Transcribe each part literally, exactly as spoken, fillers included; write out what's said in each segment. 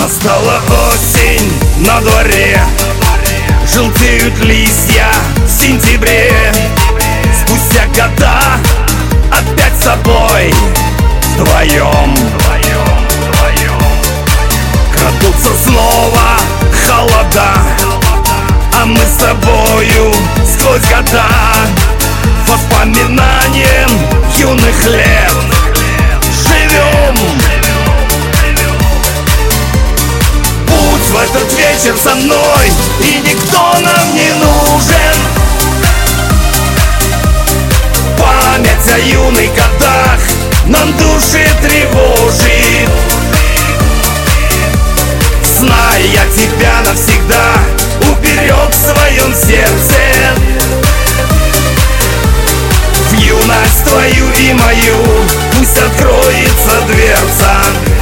Настала осень на дворе, желтеют листья в сентябре. Спустя года опять с тобой вдвоем крадутся снова холода, а мы с тобою сквозь года воспоминанием юных лет живем. Путь в этот вечер со мной, и никто нам не нужен. Память о юных годах нам души тревожит. Знай, я тебя навсегда уберег в своем сердце. В юность твою и мою пусть откроется дверца.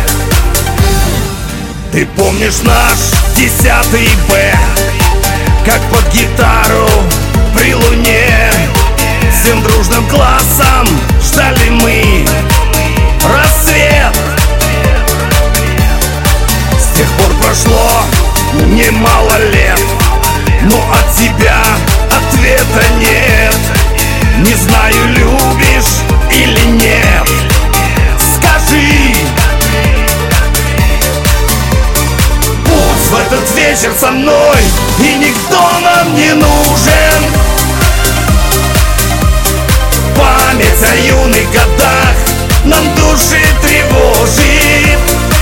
Ты помнишь наш десятый Б, как под гитару при луне всем дружным классом ждали мы рассвет. С тех пор прошло немало лет, но от тебя ответа нет. Не знаю, любишь или нет, скажи. Будь в этот вечер со мной, и никто нам не нужен. Память о юных годах нам души тревожит.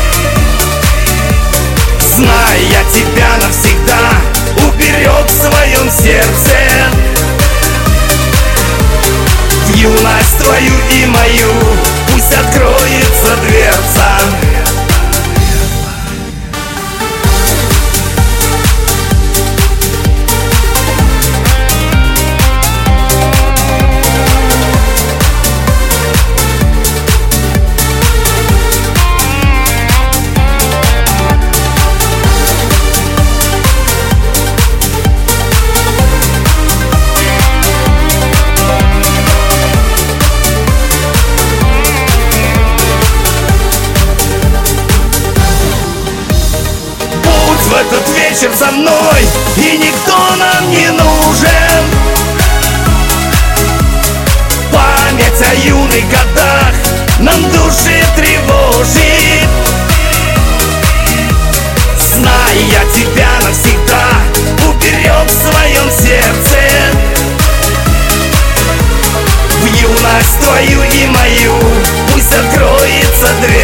Знай, я тебя навсегда уберег в своем сердце. В юность твою и мою пусть откроется дверца. В этот вечер со мной, и никто нам не нужен. Память о юных годах нам души тревожит. Знай, я тебя навсегда уберег в своем сердце. В юность твою и мою пусть откроется дверь.